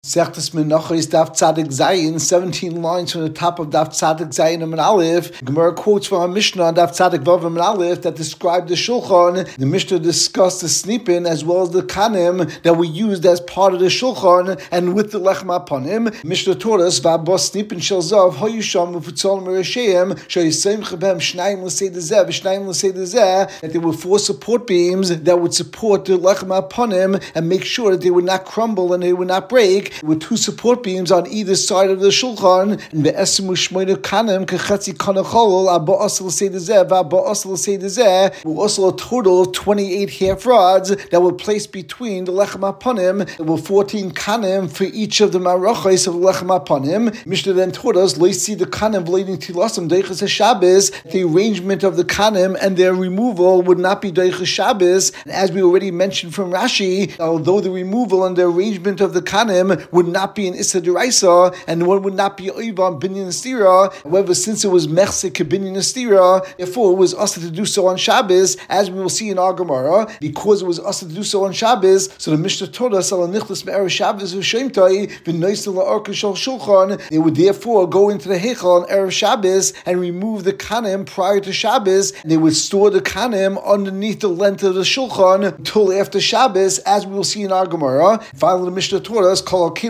Sechtes Menachos is Daf Tzadik Zayin, 17 lines from the top of Daf Tzadik Zayin and Aleph. Gemara quotes from our Mishnah on Daf Tzadik Vav and Aleph that described the Shulchan. The Mishnah discussed the snipin as well as the kanim that we used as part of the Shulchan and with the Lechem Aponim. Mishnah taught us V'abos snipin shel zav hoyusham ufutzol merasheim shoyisem chabem shnayim l'sei dezeh v'shnayim l'sei dezeh, that there were four support beams that would support the Lechem Aponim and make sure that they would not crumble and they would not break, with two support beams on either side of the shulchan. And the esimu shmoyne kanem kechatzi kanachol abba asel seidezeh v'abba asel seidezeh were also a total of 28 half rods that were placed between the lechem aponim. There were 14 kanem for each of the marachos of the lechem aponim. Mishnah then taught us loisi the kanem v'leiding tilasam deiches Shabbos. The arrangement of the kanem and their removal would not be deiches Shabbos. And as we already mentioned from Rashi, although the removal and the arrangement of the kanem would not be an Issa D'Oraisa, and one would not be Oiva on Binyan Estira. However, since it was Mechsek Binyan Estira, therefore it was us to do so on Shabbos, as we will see in our Gemara. Because it was us to do so on Shabbos, so the Mishnah told us, they would therefore go into the Heichal on Erev Shabbos and remove the Kanim prior to Shabbos, and they would store the Kanim underneath the length of the Shulchan until after Shabbos, as we will see in our Gemara. Finally, the Mishnah taught us, at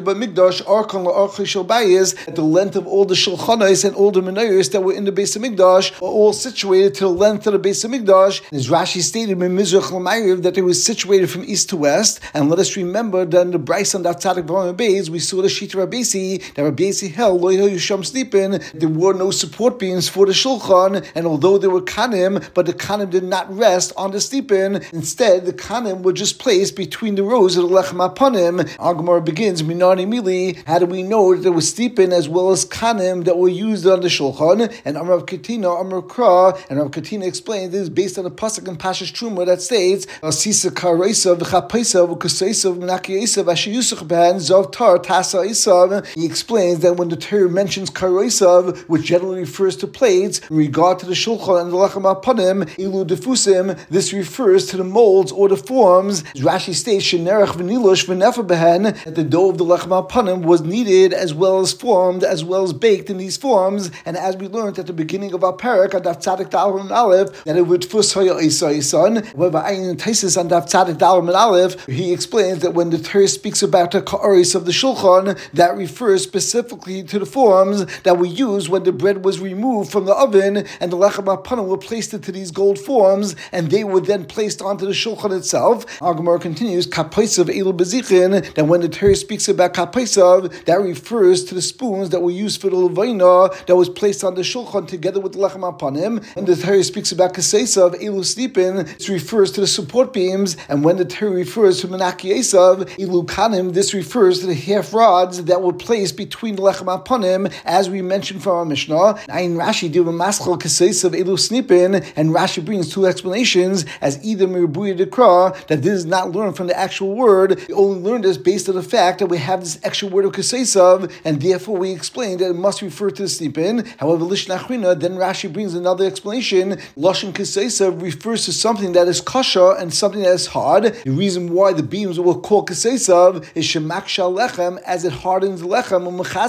the length of all the shulchanos and all the menorahs that were in the Beis Hamikdash are all situated to the length of the Beis Hamikdash. As Rashi stated in Mizrach L'Ma'ariv that they were situated from east to west. And let us remember that in the Bryce on Daf Tzadik Vav Beis we saw the Shita Rabbeisi that Rabbeisi held Lo Yusham Snipin. There were no support beams for the shulchan, and although there were kanim, but the kanim did not rest on the snipin. Instead, the kanim were just placed between the rows of the lechem aponim. Our Gemara begins, Minani Mili, how do we know that there was steepin as well as kanim that were used on the shulchan? And Amar Katina, Amar Kra, and Rav Katina explained this is based on the pasuk in Pashas Truma that states, Sisa Karaisa v'chapaisa v'kusaisa v'menakiyasa v'ashiyusach ben zov tar tasa isav. He explains that when the Torah mentions Karaisa, which generally refers to plates, in regard to the shulchan and the lechem aponim, ilu defusim, this refers to the molds or the forms. As Rashi states, shenerach v'nilush v'nefa behen, that the dough of the lechem aponim was kneaded as well as formed as well as baked in these forms. And as we learned at the beginning of our parak, Daf Tzadik Daled and Aleph, that it would fus hoya isa. However, Ayin Taisis on Daf Tzadik Daled and Aleph, he explains that when the Torah speaks about the ka'aris of the shulchan, that refers specifically to the forms that were used when the bread was removed from the oven and the lechem aponim were placed into these gold forms, and they were then placed onto the shulchan itself. Our Gemara continues, kapaisav elu bezichin, that when the Torah speaks about kapaisav, that refers to the spoons that were used for the levaina that was placed on the shulchan together with the lechem aponim. When the Torah speaks about kaseisav elu snipin, it refers to the support beams, and when the Torah refers to menakiyesav elu kanim, this refers to the half rods that were placed between the lechem aponim, as we mentioned from our Mishnah. Ayin Rashi did maschal kaseisav elu snipin, and Rashi brings two explanations as either merbuya dekra, that this is not learned from the actual word. We only learned this based on the fact that we have this extra word of kaseisav, and therefore we explain that it must refer to the snipin. However, Lishna Achrina, then Rashi brings another explanation. Lashon kaseisav refers to something that is kasha and something that is hard. The reason why the beams were called kaseisav is shemak shal lechem, as it hardens the lechem,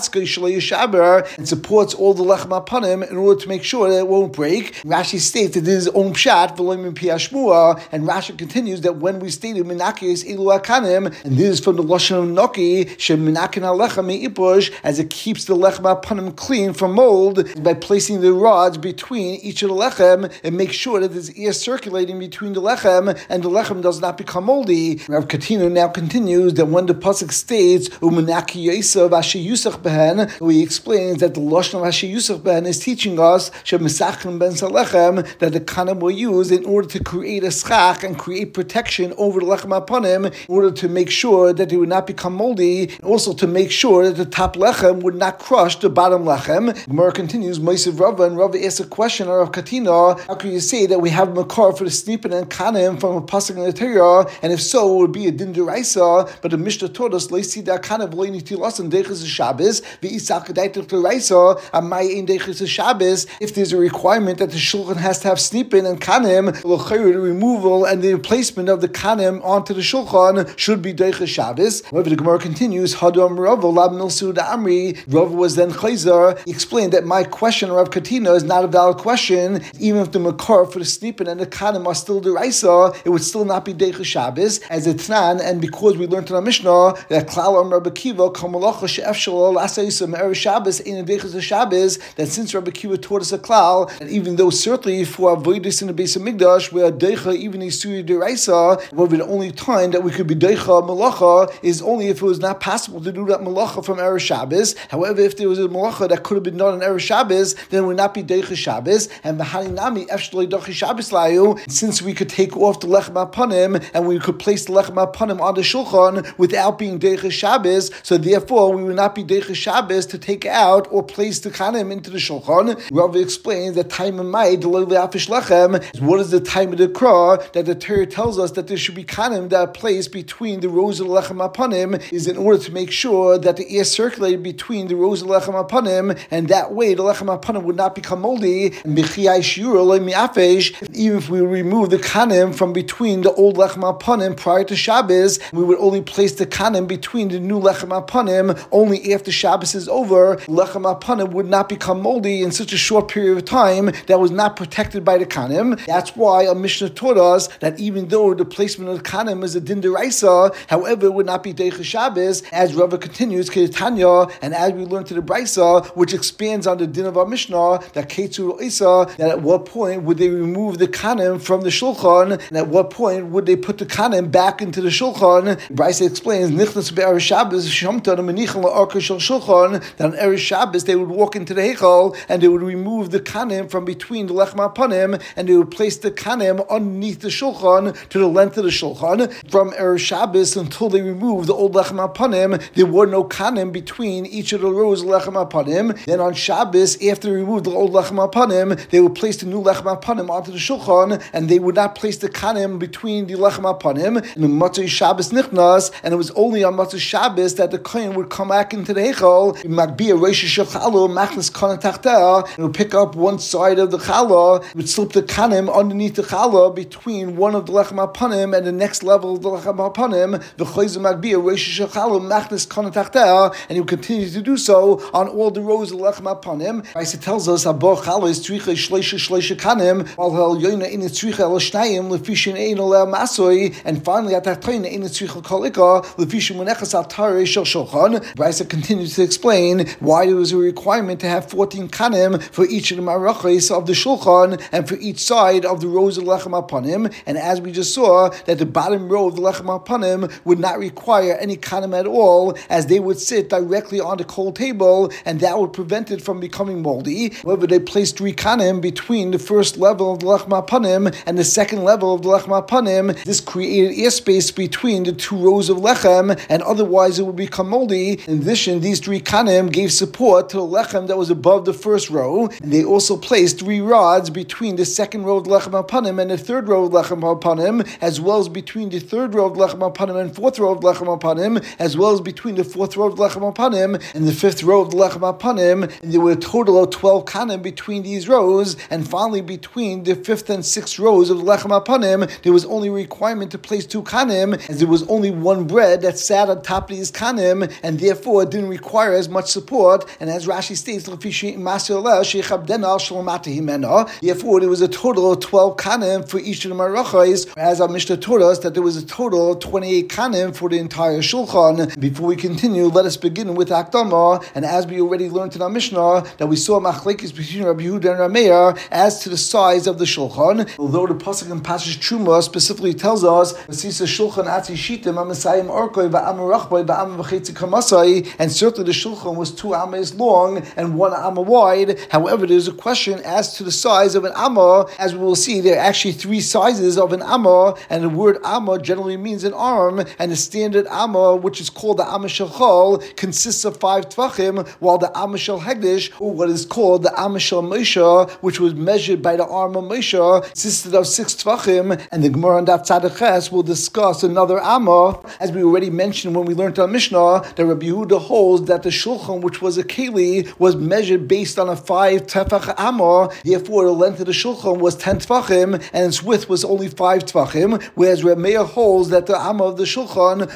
and supports all the lechem aponim in order to make sure that it won't break. Rashi states that this is on pshat v'lo min pi hashmua, and Rashi continues that when we stated menakis elu akanim, and this is from the lashon of noki, sheminakin halechem meipush, as it keeps the lechem aponim clean from mold by placing the rods between each of the lechem and make sure that there's air circulating between the lechem and the lechem does not become moldy. Rav Katina now continues that when the pasuk states umenaki yosef asher yusach behen, he explains that the lashon of asher yusach behen is teaching us shemisachim ben salechem, that the kanim were used in order to create a schach and create protection over the lechem aponim, in order to make sure that they would not become moldy, and also to make sure that the top lechem would not crush the bottom lechem. Gemara continues, Moisiv Rava, and Rava asks a question of Katina, how can you say that we have makar for the snipin and kanim from a pasuk in the Torah, and if so, it would be a din deraisa, but the Mishnah taught us, leisi da kanim v'leini tilasan deiches Shabbos, v'isak deiches deraisa, amay ein deiches Shabbos. If there's a requirement that the shulchan has to have snipin and kanim, the removal and the replacement of the kanim onto the shulchan should be deiches Shabbos. However, the Gemara continues, Hadam Rava Lab Milsu Amri. Rava was then Chayzar. He explained that my question, Rav Katina, is not a valid question. Even if the Makar for the Snipin and the Kanim are still deraisa, it would still not be Deicha Shabbos as a Tnan, and because we learned in our Mishnah that Klal Am Rabbi Kiva Kamalacha She'ef Shalol Asayisa Me'er Shabbos in Deichas Shabbos, that since Rabbi Kiva taught us a Klal, and even though certainly for Avodas in the Beis Hamikdash where Deicha even Isuri deraisa, well, the only time that we could be Deicha Malacha is only if it was not possible to do that Malacha from Erev Shabbos. However, if there was a Malacha that could have been done on Erev Shabbos, then it would not be Deicha Shabbos. And V'haninami Efshloi Dochi Shabbos Layu, since we could take off the Lechem HaPanim and we could place the Lechem HaPanim on the Shulchan without being Deicha Shabbos, so therefore we would not be Deicha Shabbos to take out or place the Kanim into the Shulchan. Rav explains that time of Mai, what is the time of the Krah that the Torah tells us that there should be Kanim that are placed between the rows of the Lechem HaPanim is in order to make sure that the air circulated between the rows of the Lechem HaPanim, and that way the Lechem HaPanim would not become moldy. And even if we remove the Kanim from between the old Lechem HaPanim prior to Shabbos, we would only place the Kanim between the new Lechem HaPanim only after Shabbos is over. Lechem HaPanim would not become moldy in such a short period of time that was not protected by the Kanim. That's why a Mishnah taught us that even though the placement of the Kanim is a din deraisa, however, it would not be Deicha Shabbos, as Rava continues, Ketanya, and as we learn to the Brisa, which expands on the din of our Mishnah, that Ketzur Isa, that at what point would they remove the Kanim from the Shulchan, and at what point would they put the Kanim back into the Shulchan. Brisa explains, Nichnas be'Erev Shabbos, Shamta, Menichan la'arka shel Shulchan, that on Erev Shabbos they would walk into the Heichal, and they would remove the Kanim from between the Lechem HaPanim, and they would place the Kanim underneath the Shulchan to the length of the Shulchan. From Erev Shabbos until they removed the old Lechem HaPanim, there were no Kanim between each of the rows of Lechem HaPanim. Then on Shabbos, after they removed the old Lechem HaPanim, they would place the new Lechem HaPanim onto the Shulchan, and they would not place the Kanim between the Lechem HaPanim. And the Matzah Shabbos Nichnas, and it was only on Matzah Shabbos that the Kohen would come back into the Heichal, Magbia Reish Shechalo, Machnas Kana Tachtah, and would pick up one side of the Chala, would slip the Kanim underneath the Chala between one of the Lechem HaPanim and the next level of the Lechem HaPanim, and he will continue to do so on all the rows of the Lechem HaPanim. It tells us and finally at Brisa continues to explain why there was a requirement to have 14 kanim for each of the marachos of the Shulchan and for each side of the rows of the Lechem HaPanim. And as we just saw, that the bottom row of the Lechem HaPanim would not require any kanim at all, as they would sit directly on the cold table, and that would prevent it from becoming moldy. However, they placed 3 kanim between the first level of the Lechem HaPanim and the second level of the Lechem HaPanim. This created airspace between the 2 rows of lechem, and otherwise it would become moldy. In addition, these 3 kanim gave support to the lechem that was above the first row, and they also placed 3 rods between the second row of the Lechem HaPanim and the third row of the Lechem HaPanim, as well as between the third row of the Lechem HaPanim and fourth row of the Lechem HaPanim, as well as between the fourth row of the Lechem HaPanim and the fifth row of the Lechem HaPanim. And there were a total of 12 kanim between these rows, and finally between the fifth and sixth rows of the Lechem HaPanim, there was only a requirement to place 2 kanim, as there was only 1 bread that sat on top of these kanim, and therefore it didn't require as much support. And as Rashi states, therefore there was a total of 12 kanim for each of the marachos, as our Mishnah taught us that there was a total of 28 kanim for the entire Shulchan. Before we continue, let us begin with Akdama. And as we already learned in our Mishnah, that we saw machlekes between Rabbi Yehuda and Rameir as to the size of the Shulchan. Although the pasuk in Parshas Truma specifically tells us, and certainly the Shulchan was 2 amas long and 1 amma wide. However, there's a question as to the size of an amma. As we will see, there are actually 3 sizes of an amma, and the word amma generally means an arm, and the standard amma, which is called the amma shel chol, consists of 5 tvachim, while the amma shel hegdish, or what is called the amma shel Moshe, which was measured by the arm of Moshe, consisted of 6 tvachim. And the Gemara on Daf Tzaddik Ches will discuss another amma, as we already mentioned when we learned our Mishnah, that Rabbi Yehuda holds that the Shulchan, which was a keli, was measured based on a 5 tefach amma. Therefore, the length of the Shulchan was 10 tvachim, and its width was only 5 tvachim. Whereas Rameir holds that the amma of the Shulchan was measured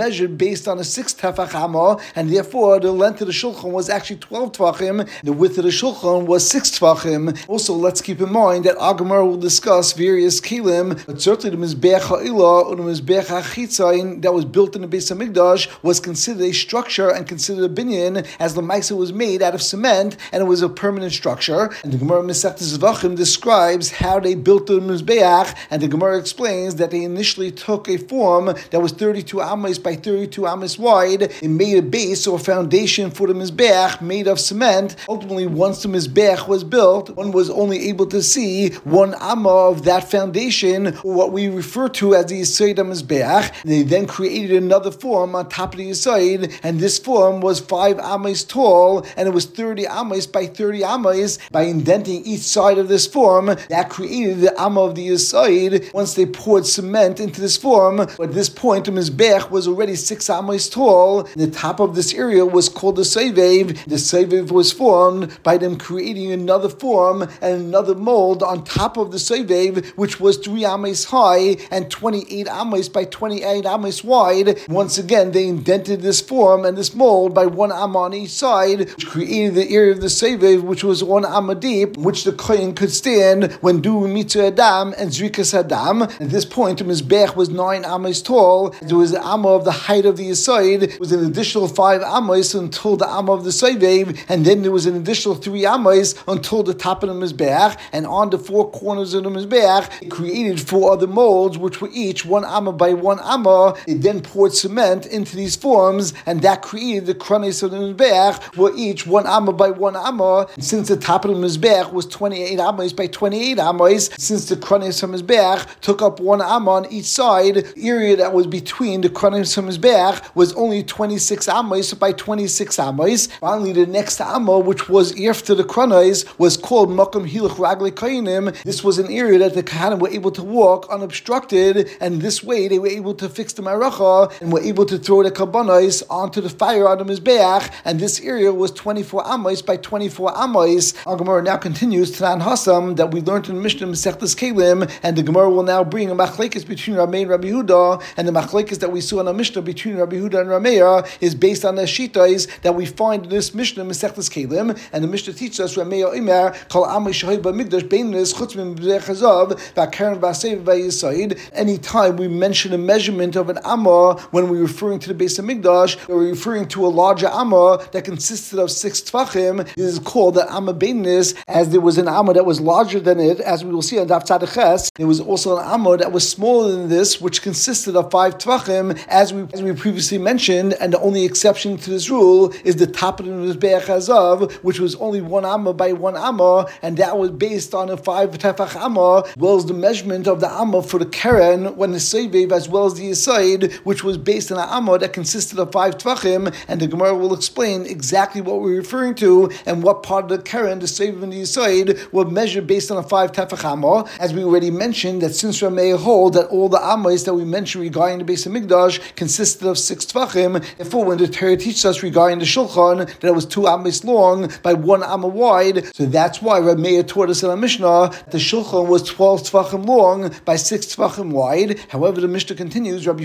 measured based on a 6 tefach amma, and therefore the length of the shulchan was actually 12 tvachim. The width of the shulchan was 6 tvachim. Also, let's keep in mind that Agamar will discuss various kelim, but certainly the mizbeach ha'ila or the mizbeach ha'chitzayin that was built in the Beis Hamikdash was considered a structure and considered a binyan, as the Maisa was made out of cement and it was a permanent structure. And the Gemara Masechtas Zvachim describes how they built the mizbeach, and the Gemara explains that they initially took a form that was 32 amos by 32 amos wide and made a base or foundation for the mizbeach made of cement. Ultimately, once the mizbeach was built, one was only able to see 1 amma of that foundation, or what we refer to as the Yesod HaMizbeach. They then created another form on top of the Yesod, and this form was 5 amos tall, and it was 30 amos by 30 amos. By indenting each side of this form, that created the amma of the Yesod. Once they poured cement into this form, at this point the Mizbeach was already 6 amos tall. The top of this area was called the Sovev. The Sovev was formed by them creating another form and another mold on top of the Sovev, which was 3 amos high and 28 amos by 28 amos wide. Once again, they indented this form and this mold by 1 amma on each side, which created the area of the Sovev, which was 1 amma deep, which the Kohen could stand when doing Mitzvah Adam and Zrikas Adam. At this point, the Mizbeach was 9 amos tall. There was an amma of the height of the Yesod. It was an additional 5 amos until the amma of the Sovev, and then there was an additional 3 amos until the top of the Mizbeach. And on the 4 corners of the Mizbeach, it created 4 other molds, which were each 1 amma by 1 amma. It then poured cement into these forms, and that created the kronis of the Mizbeach, were each 1 amma by 1 amma. And since the top of the Mizbeach was 28 amos by 28 amos, since the kronis of Mizbeach took up 1 amma on each side, the area that was between the kronis of Mizbeach was only 26 amos by 26 amos. Finally, the next amma, which was after the kronis, was called Makom Hilach Ragli Kohanim. This was an area that the Kohanim were able to walk unobstructed, and this way they were able to fix the Maracha and were able to throw the Karbanos onto the fire on the Mizbeach, and this area was 24 amos by 24 amos. Our Gemara now continues to Tanan Hasam that we learned in the Mishnah Masechtas Kelim, and the Gemara will now bring a machlekes between Ramei and Rabbi Yehuda, and the machlekes that we saw in the Mishnah between Rabbi Yehuda and Rameya is based on the shitas that we find in this Mishnah Masechtas Kelim, and the Mishnah teaches us Rameya Imer Kol Amay Shahid B'Mikdash Beinis Chutz Min B'Zeh Chazav V'Karen V'Asev V'Yisayid. Anytime we mention a measurement of an amma when we're referring to the Beis Hamikdash, we're referring to a larger amma that consisted of 6 tvachim. It is called the amma beinis, as there was an amma that was larger than it, as we will see on Daf Tzaddik Ches. There was also an amma that was smaller than this, which consisted of 5 tvachim, as we previously mentioned. And the only exception to this rule is the top of the Mizbeach Hazav, which was only 1 amma by 1 amma, and that was based on a 5 tefach amma, as well as the measurement of the amma for the Keren when the Sovev, as well as the Yesod, which was based on an amma that consisted of 5 tvachim. And the Gemara will explain exactly what we're referring to and what part of the Keren, the Sovev, and the Yesod were measured based on a 5 tefach amma. As we already mentioned, that since Ramei hold that all the ammas that we mentioned regarding the Beis Hamikdash consisted of 6 tvachim, therefore when the Torah teaches us regarding the Shulchan that it was 2 ammas long by 1 amma wide, so that's why Ramei taught us in our Mishnah the Shulchan was 12 tvachim long by 6 tvachim wide. However, the Mishnah continues, Rabbi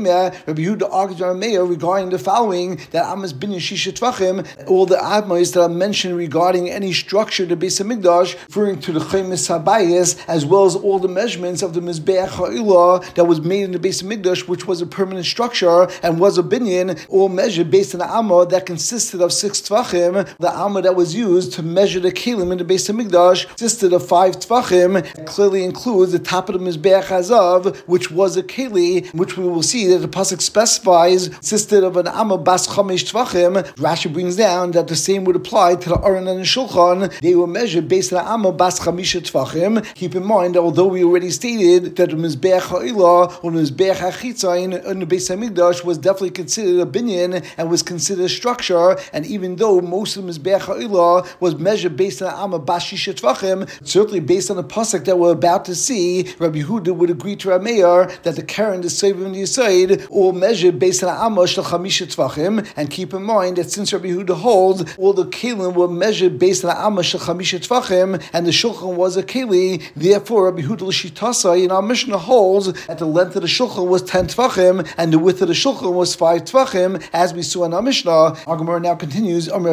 Yehuda argues with Ramei regarding the following, that ammas binyan shisha tvachim, all the ammas that are mentioned regarding any structure of the Beis Hamikdash, referring to the Chemes Habayis, as well as all the measurements of the Mizbeach Ha'ilah that was made in the Beis Hamikdash, which was a permanent structure and was a binyan, all measured based on the amma that consisted of 6 tvachim. The amma that was used to measure the kelim in the Beis Hamikdash consisted of 5 tvachim. It clearly includes the top of the Mizbeach Hazav, which was a keli, which we will see that the pasuk specifies consisted of an amma bas chamesh tvachim. Rashi brings down that the same would apply to the Aron and the Shulchan. They were measured based on the amma bas chamisha tvachim. Keep in mind that although we already stated that the Mizbeach Ha'ilah or the Mizbeach HaChitzayin in the Beis Hamikdash was definitely considered a binyan and was considered a structure, and even though most of the Mizbeach Ha'ilah was measured based on the amma bas shisha tvachim, certainly based on the pasuk that we're about to see, Rabbi Yehuda would agree to Rameir that the Keren, the Sovev, and the Yesod all measured based on the amma shel chamisha tvachim. And keep in mind that since Rabbi Yehuda holds all the kelim were measured based on the amma shel chamisha tvachim, and the Shulchan was a keli, therefore Rabbi Yehuda l'shitasa in our Mishnah holds that the length of the Shulchan was 10 tvachim and the width width of the shulchan was 5 tvachim, as we saw in our Mishnah. Our Gemara now continues. The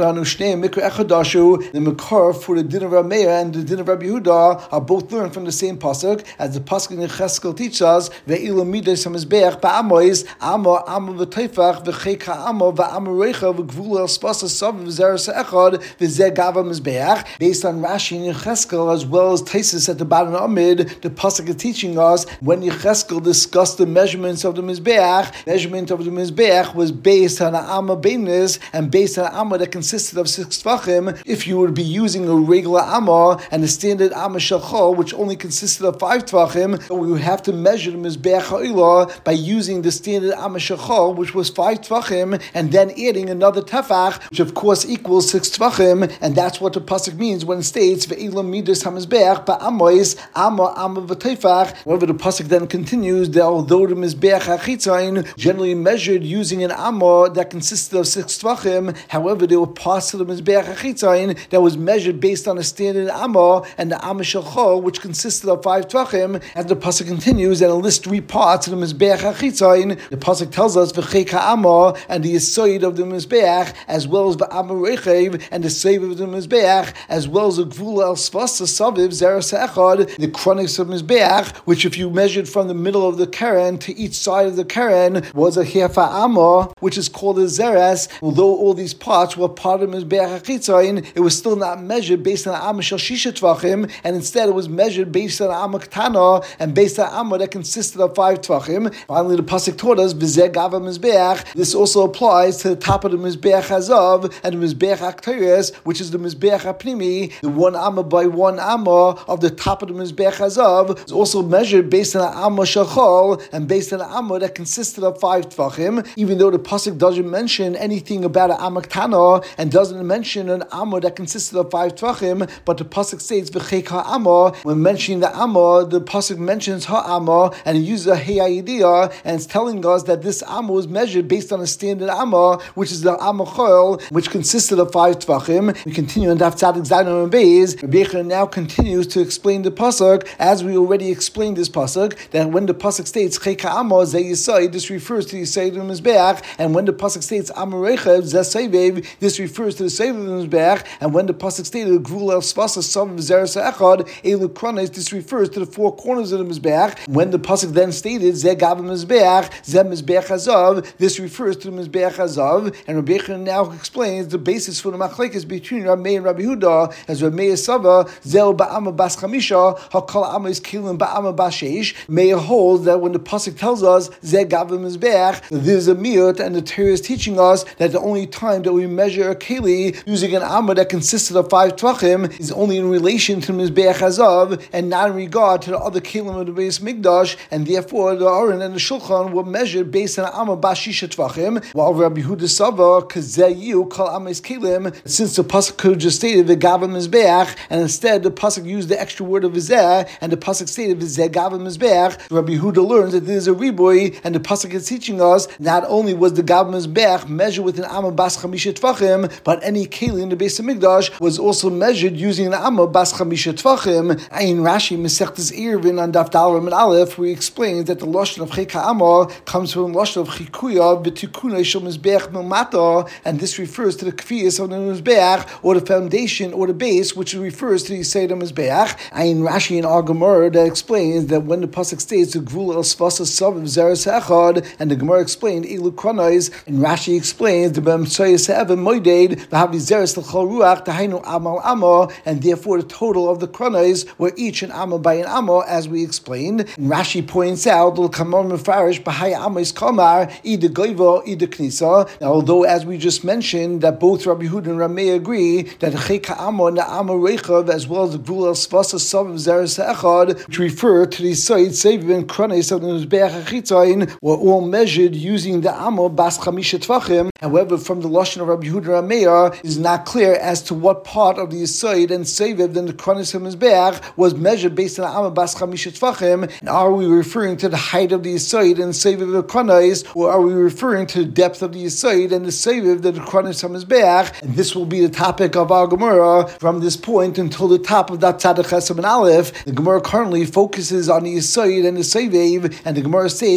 Makar for the din of Rameya and the din of Rabbi Yehuda are both learned from the same pasuk, as the pasuk in Cheskel teaches us. Ve'ilu midas hamizbeach ba'amois amo v'teifach v'cheka amo v'amorecha v'gvul el spasa sav v'zeres echad v'zeh gava mizbeach. Based on Rashi and Cheskel as well as Taisus at the bottom of Amid, the pasuk is teaching us when Cheskel discussed the measurements of the mizbeach. Measurement of the mizbeach was based on an amma beinus and based on an amma that consisted of 6 tvachim. If you would be using a regular amma and the standard amma shachol, which only consisted of 5 tvachim, we would have to measure the mizbeach ha'ila by using the standard amma shachol, which was 5 tvachim, and then adding another tefach, which of course equals 6 tvachim, and that's what the pasuk means when it states ve'ilam midas hamizbeach ba'amois amma v'teifach. However, the pasuk then continues that although the mizbeach hachitzain generally measured using an amma that consisted of 6 tvachim, however, there were parts of the mizbeach hachitzain that was measured based on a standard amma and the amma shachol, which consisted of 5 tvachim. As the pasuk continues and lists 3 parts of the mizbeach hachitzain, the pasuk tells us v'cheka amma and the yisoid of the mizbeach, as well as the amma rechev and the save of the mizbeach, as well as the gvul el svasa saviv zeres echad, the chronics of mizbeach, which if you measured from the middle of the keren to each side of the keren was a hefa amma, which is called a zeres. Although all these parts were part of mizbeach hachitzain, it was still not measured based on amma shel shisha tvachim, and instead it was measured based on amma ktana and based on amma that consisted of 5 tvachim. Finally, the pasuk taught us b'zeh gava mizbeach. This also applies to the top of the mizbeach hazav and the mizbeach akteres, which is the mizbeach apnimi. The 1 amma by 1 amma of the top of the mizbeach hazav is also measured based on an amma shachol and based on an amma that consisted of 5 tvachim. Even though the pasuk doesn't mention anything about an amma ktana and doesn't mention an amma that consisted of 5 tvachim, but the pasuk states v'chek ha'amma. When mentioning the amma, the pasuk mentions ha'amma and it uses a he'ayidiyah, and it's telling us that this amma was measured based on a standard amma, which is the amma chol, which consisted of 5 tvachim. We continue on Daf Tzadik Zayin Amud Beis. Rabbi Yechon now continues to explain the pasuk, as we already explained this pasuk, that when the pasuk states chek ha'amma zeh yisai, this refers to the yisai of the mizbeach, and when the pasuk states amma rechev zeh seivev, this refers to the seivev of the mizbeach, and when the pasuk stated gvul el svasa sav zeres echad elu kronis, this refers to the 4 corners of the mizbeach. When the pasuk then stated zeh gava mizbeach zeh mizbeach hazav, this refers to the mizbeach hazav. And Rabbi Yechon now explains the basis for the machlekes between Ramei and Rabbi Yehuda, as Ramei Sava zel ba'ama bas chamisha hakol amma is kilim ba'ama bas sheish. May hold that when the pasuk tells us zeh gava mizbeach, there's a miut, and the Torah is teaching us that the only time that we measure a keli using an amma that consisted of 5 tvachim is only in relation to mizbeach hazav and not in regard to the other kelim of the Beis Mikdash, and therefore the Aron and the Shulchan were measured based on amma bas shisha tvachim, while Rabbi Yehuda Sava kazeyu kol amma is kelim, since the pasuk could have just stated v'gava mizbeach, and instead the pasuk used the extra word of v'zeh, and the pasuk stated v'zeh gava mizbeach. Rabbi Yehuda learns that there is a riboy, and the pasuk is teaching us not only was the gava mizbeach measured with an amma bas chamisha tvachim, but any keli in the Beis Hamikdash was also measured using an amma bas chamisha tvachim. In Rashi Masechtas Eruvin on Daf Dal Amud Aleph, we explain that the lashon of chek ha'amma comes from the lashon of chikuya b'tikunei shel mizbeach milmata, and this refers to the kfiyas of the mizbeach, or the foundation or the base, which refers to the yisei of mizbeach. In Rashi and our Gemara that explains that when the pasuk states the gvul el svasa sav zeres echad, and the Gemara explained elu kronais, and Rashi explains the b'mtzayis ha'evim moeded v'havi zeres l'chol ruach tahainu amal amma, and therefore the total of the kronais were each an amma by an amma, as we explained. And Rashi points out the kamon mefarish b'haya amma is kamar ida goiva ida knisa. Now, although as we just mentioned that both Rabbi Yehuda and Ramei agree that the chek ha'amma and the amma rechav, as well as the gvul el svasa sav zeres echad, which refer to the side seviv and kronais of the mizbeach hachitzain, were all measured using the amma bas chamisha tvachim. However, from the lashon of Rabbi Yehuda and Ramei, it is not clear as to what part of the yisoid and seviv and the kronais of mizbeach was measured based on amma bas chamisha tvachim. And are we referring to the height of the yisoid and seviv of the kronais, or are we referring to the depth of the yisoid and the seviv that the kronais of mizbeach? And this will be the topic of our Gemara from this point until the top of that Tzadik Chesed and Aleph. The Gemara currently focuses on the yisoid and the seviv, and the Gemara states Kasak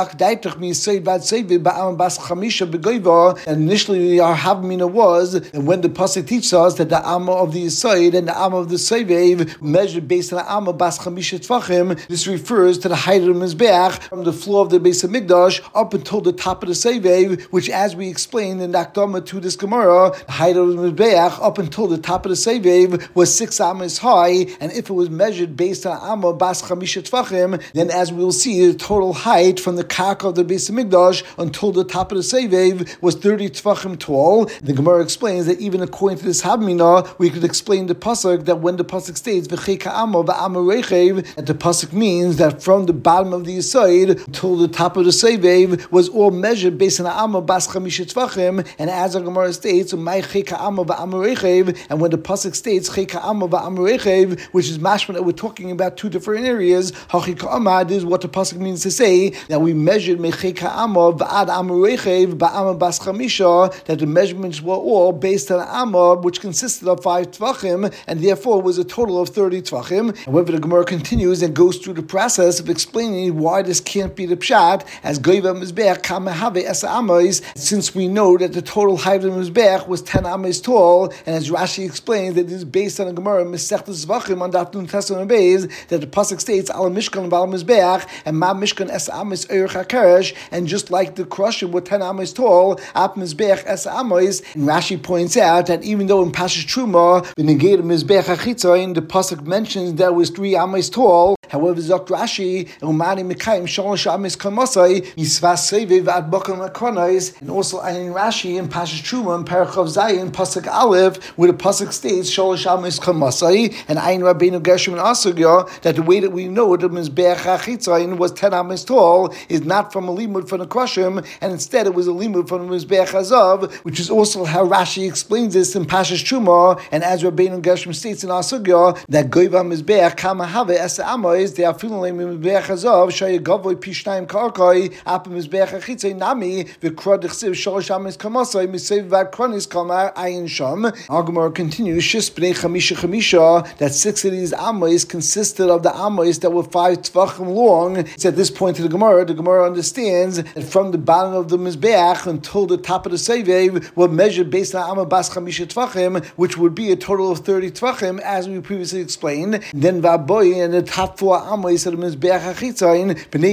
Mizbeach Daitach Misay Vad Sevi Ba'am Bas Chamisha Begoiva. And initially our Havmina was that when the pasuk teaches us that the Amma of the Yisayid and the Amma of the Sevev measured based on the Amma Bas Chamisha Tvachim, this refers to the height of the Mizbeach from the floor of the Beis Hamikdash up until the top of the Sevev, which, as we explained in the Akdama to this Gemara, the height of the Mizbeach up until the top of the Sevev was 6 amas high, and if it was measured based on Amma Bas Chamisha Tvachim, then as we will see, the total height from the Karka of the Beis Hamikdash until the top of the Sevev was 30 Tvachim tall. The Gemara explains that even according to this Havmina, we could explain the pasuk that when the pasuk states V'chei Ka'ama V'Ama Rechev, that the pasuk means that from the bottom of the Yisayid until the top of the Sevev was all measured based on the Amma Bas Chamisha Tvachim, and as the Gemara states, Mai Chei Ka'ama V'Ama Rechev, and when the pasuk states Chei Ka'ama V'Ama Rechev, which is mashma that we're talking about two different areas, Hachi Ka'ama, this is what the pasuk means to say, that we measured Mechei Ka'ama V'Ad Ama Rechev Ba'ama Bas Chamisha, that the measurements were all based on Amma, which consisted of 5 Tvachim, and therefore was a total of 30 Tvachim. However, the Gemara continues and goes through the process of explaining why this can't be the Pshat, as Goiva Mizbeach Kamehave Esa Amos, since we know that the total height of the Mizbeach was 10 Amos tall, and as Rashi explains that this is based on the Gemara Mesechtes Zvachim on Daf Nun Tesam Beis, that the pasuk states Al Mishkan Val Mizbeach and Ma Mishkan Esa Amos Eirch HaKeresh, and just like the Krushim were 10 Amos tall, Ap Mizbeach Esa Amos, and Rashi points out that even though in Pashup Truma, the Neged Mizbeach HaChitzayin, the pasuk mentions that was 3 Amos tall. However, Zok Rashi, Umani Mekayim Shalosh Amos Kamasai, Yisvas Seviv Ad Bokam Akronais, and also in Rashi in Pashup Truma in Parachav Zayin pasuk Aleph, where the pasuk states Shalosh Amos Kamasai, and Ayin Rabbeinu Gershom and Asugya, that the way that we know the Mizbeach HaChitzayin was 10 Amos tall is not from a limud from the Krushim, and instead it was a limud from the Mizbeach Hazav, which is also how Rashi explains this in Pashup Truma, and as Rabbeinu Gershom states in Asugya, that Goiva Mizbeach Kamehave Esa Amos, they are feeling Mizbeach Hazav, Shaya Gavoy Pishnayim Karkoi, Apa Mizbeach HaChitzayin Nami, V'krod Dechsiv Shalosh Amos Kamasai, Misev Vad Kronis Kamar Ayin Sham. Our Gemara continues, Shis B'nei Chamisha Chamisha, that 6 of these Amos consisted of the Amos that were 5 Tvachim long. It's at this point of the Gemara understands that from the bottom of the Mizbeach until the top of the Sevev were measured based on Amma Bas Chamisha Tvachim, which would be a total of 30 Tvachim, as we previously explained. Then Vaboy and the top 4 Amos of the Mizbeach HaChitzayin, B'nei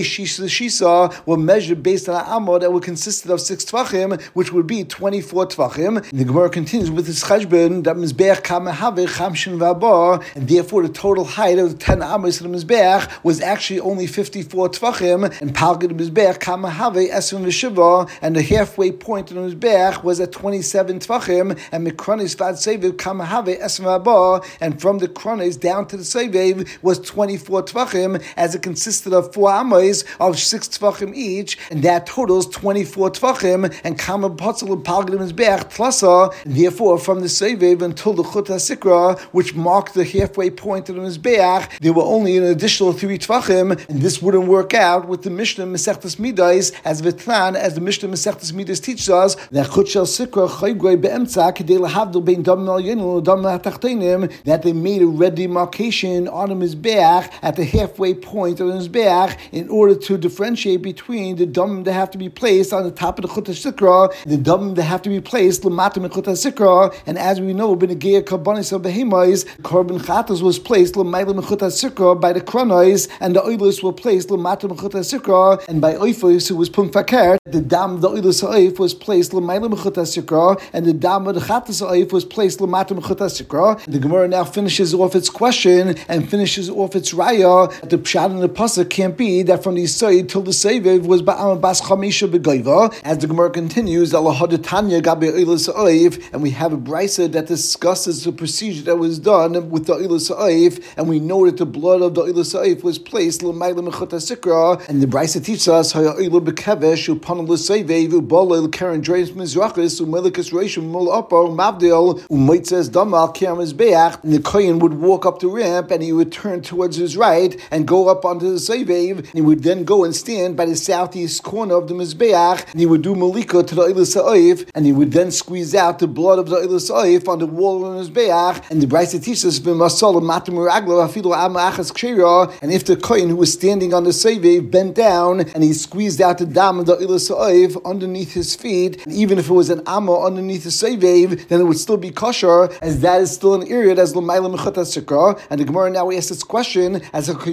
Shisa were measured based on an Amma that would consisted of 6 Tvachim, which would be 24 Tvachim. The Gemara continues with this cheshbon that Mizbeach Kamehave Chamshin Vaba, and therefore the total height of the 10 Amos of the Mizbeach was actually only 54 Tvachim, and Palgad Mizbeach Kamehave Esrim V'Shiva, and the halfway point of the Mizbeach was at 27 Tvachim, and Mikronis Vad Seviv Kamehave Esrim Vaba, and from the Kronis down to the Seviv was 24 Tvachim, as it consisted of 4 Amos of 6 Tvachim each, and that totals 24 Tvachim, and Kama Potzel and Palgad Mizbeach Tlasa, and therefore from the Seviv until the Chut HaSikra, which marked the halfway point of the Mizbeach, there were only an additional 3 Tvachim, and this wouldn't work out with the Mishnah Mesechtes Midas, as Vitran, as the Mishnah Mesechtes Midas teaches us, that Chut Shel Sikra Chaygrei Be'emtza Kedei Lahavdil Bein Dam Al-Yenu Dam Al-Tachtenim, that they made a red demarcation on the Mizbeach at the halfway point of the Mizbeach in order to differentiate between the Dam that have to be placed on the top of the Chut HaSikra, the Dam that have to be placed L'matam in Chut HaSikra, and as we know, B'negei Karbanis of Behemais, Korban Chatas was placed L'maylam in Chut HaSikra by the Kronos, and the Oilus were placed L'matam in Chut HaSikra, and by Oifos, who was Pum Fakert, the Dam, the Oilus Oif, was placed L'maylam in Chut HaSikra, and the Dam of the Chatas Oif was placed L'matam in Chut HaSikra. The Gemara now finishes off its question and finishes off its raya. The Pshat and the Pasuk can't be that from the Yisayid till the Seviv was Ba'am Bas Chamisha Begoiva. As the Gemara continues, Allah Hadatanya Gabi Oilus Oif, and we have a brisa that discusses the procedure that was done with the Oilus Oif, and we know that the blood of the Oilus Oif was placed L'maylam in Chut HaSikra, and the brisa teaches us Haya Oilu Bekevesh Upanal L'Seviv Ubolel Karen Dreis Mizrachis Umelikas Reishim Mul Upar Mavdil Umaitzes Damal Karen Mizbeach, and the Kohen would walk up the ramp and he would turn towards his right and go up onto the Seviv, and he would then go and stand by the southeast corner of the Mizbeach, and he would do Malika to the Oilus Oif, and he would then squeeze out the blood of the Oilus Oif on the wall of the Mizbeach, and the brisa teaches us B'masal Matam Raglo Afilu Am Achas Kshira, and if the Kohen who was standing on the Seviv bent down and he squeezed out the dam of the Ilas Ha'oiv underneath his feet, and even if it was an amma underneath the Seivev, then it would still be kosher, as that is still an area that's L'mayla Mechut HaSikra. And the Gemara now asks this question, as based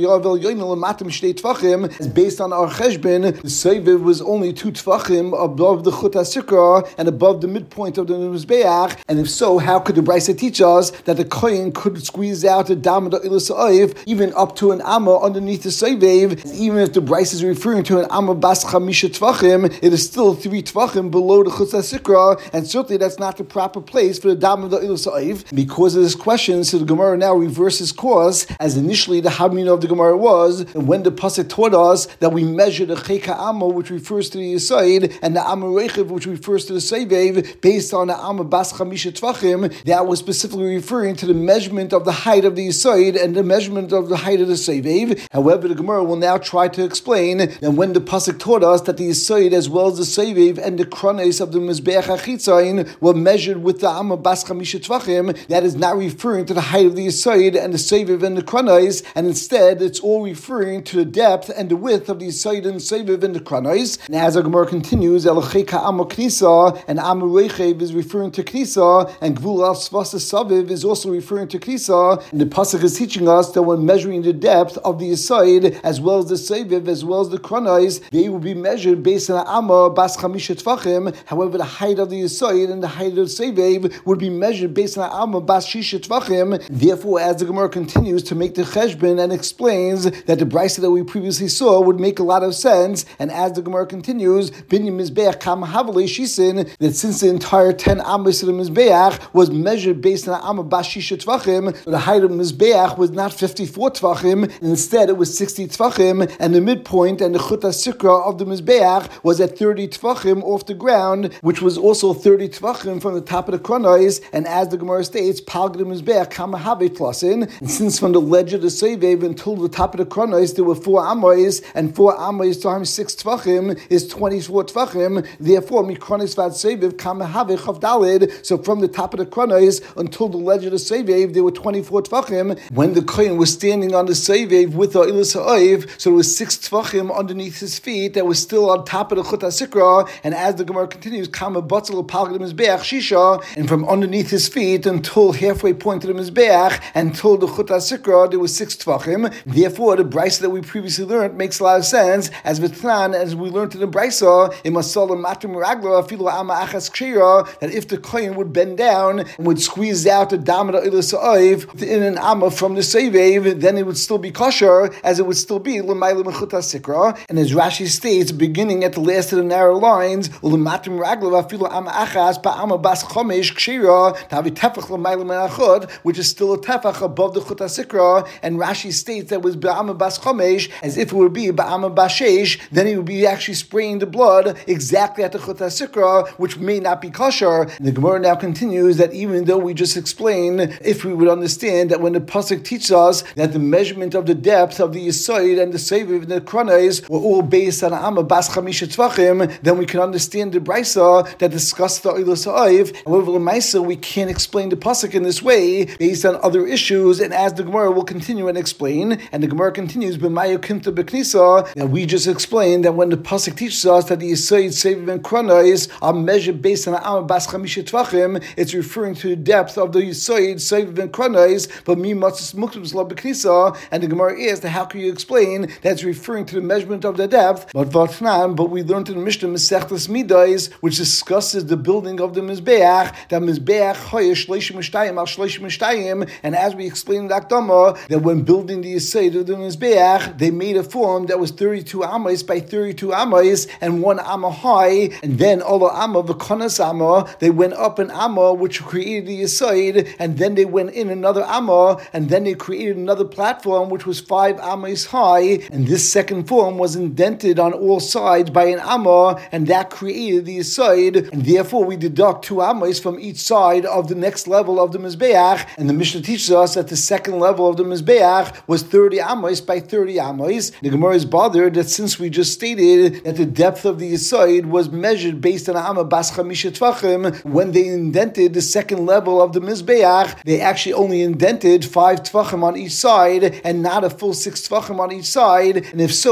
on our cheshbon, the Seivev was only 2 tfachim above the Chut HaSikra and above the midpoint of the Mizbeach, and if so, how could the Brisa teach us that the Kohen could squeeze out the dam of the Ilas Ha'oiv even up to an amma underneath the Seivev? Even if the Brisa is referring to an amma bas chamisha tvachim, it is still 3 tvachim below the Chutz HaSikra, and certainly that's not the proper place for the dam of the Ilas Ha'oiv. Because of this question, so the Gemara now reverses course, as initially the Havmina of the Gemara was, and when the Pasuk taught us that we measure the Cheka Amma, which refers to the Yisaid, and the Amma Rechiv, which refers to the Seivev, based on the Amma bas chamisha tvachim, that was specifically referring to the measurement of the height of the Yisaid and the measurement of the height of the Seivev. However, the Gemara will now try to explain that when the Pasuk taught us that the Yisaid as well as the Seivev and the Krones of the Mizbeach HaChitzayin were measured with the Amma bas chamisha tvachim, that is not referring to the height of the Yisaid and the Seivev and the Krones, and instead it's all referring to the depth and the width of the Yisaid and the Seivev and the Krones. And as our Gemara continues, Elacheka Amma Knisa, and Amma Rechev is referring to Knisa, and Gvul Al Svasa Saviv is also referring to Knisa. And the Pasuk is teaching us that when measuring the depth of the Yisaid as well as the Seivev as well as the Kronos, they will be measured based on Amma bas chamisha tvachim. However, the height of the Yisaid and the height of the Seivev would be measured based on Amma bas shisha tvachim. Therefore, as the Gemara continues to make the cheshbon and explains that the brisa that we previously saw would make a lot of sense, and as the Gemara continues, Binyan Mizbeach Kam Havale Shisin, that since the entire 10 Amos of the Mizbeach was measured based on Amma bas shisha tvachim, the height of Mizbeach was not 54 tvachim, and instead it was 60 tvachim, and the midpoint and the Chut HaSikra of the Mizbeach was at 30 tvachim off the ground, which was also 30 tvachim from the top of the Kronos. And as the Gemara states, Palg the Mizbeach Kama Have Plusin, and since from the ledge of the Seivev until the top of the Kronos there were 4 Amos, and 4 Amos times 6 tvachim is 24 tvachim. Therefore, Mikronis Vad Seivev Kama Have Chavdalid. So from the top of the Kronos until the ledge of the Seivev there were 24 tvachim. When the Kohen was standing on the Seivev with the Ilas Ha'oiv, so it was 6 tvachim underneath his feet that was still on top of the Chut HaSikra. And as the Gemara continues, Kama Batzel Palg the Mizbeach Shisha, and from underneath his feet until halfway point of the Mizbeach, until the Chut HaSikra, there was 6 tvachim. Therefore, the Brisa that we previously learned makes a lot of sense, as Vitnan, as we learned in the Brisa, in Masala Matim Ragla, Filo Amma Achas Kshira, that if the Kohen would bend down and would squeeze out the Dam of the Ilas Ha'oiv in an Amma from the Seivev, then it would still be kosher, as it would still be L'mayla Mechut HaSikra. And as Rashi states, beginning at the last of the narrow lines, Ulamatim Ragla, Filo Amma Achas, Ba'amma Bas Chomesh Kshira, Tavi Tefach L'mayla Menachot, which is still a Tefach above the Chut HaSikra. And Rashi states that was Ba'amma Bas Chomesh, as if it would be Ba'amma Bas Sheish, then he would be actually spraying the blood exactly at the Chut HaSikra, which may not be kosher. The Gemara now continues that even though we just explained, if we would understand that when the Pasuk teaches us that the measurement of the depth of the Yisaid and the Seivev and the Kronos were all based on Amma bas chamisha tvachim, then we can understand the Brisa that discussed the Ilas Ha'oiv. However, l'maisa, we can't explain the Pasuk in this way based on other issues, and as the Gemara will continue and explain, and the Gemara continues, b'mayu kinta b'knisa, that we just explained that when the Pasuk teaches us that the Yisaid, Seivev, and Kronos are measured based on Amma bas chamisha tvachim, it's referring to the depth of the Yisaid, Seivev, and Kronos, but mi matzis muktim zla b'knisa, and the Gemara is, how can you explain that's referring to the measurement of the depth? But we learned in the Mishnah Masechtas Midas, which discusses the building of the Mizbeach, that Mizbeach Hoyesh Shleishim Mishtayim Al Shleishim Mishtayim, and as we explained in the Akdama, that when building the Yisayid of the Mizbeach, they made a form that was 32 Amos by 32 Amos, and 1 Amma high, and then all Amma, the Konas Amma, they went up an Amma, which created the Yisayid, and then they went in another Amma, and then they created another platform, which was 5 Amos high, and this second form was indented on all sides by an Amma, and that created the Yisaid, and therefore we deduct 2 Amos from each side of the next level of the Mizbeach, and the Mishnah teaches us that the second level of the Mizbeach was 30 Amos by 30 Amos. The Gemara is bothered that since we just stated that the depth of the Yisaid was measured based on Amma bas chamisha tvachim, when they indented the second level of the Mizbeach, they actually only indented 5 tvachim on each side, and not a full 6 tvachim on each side, and if so, the second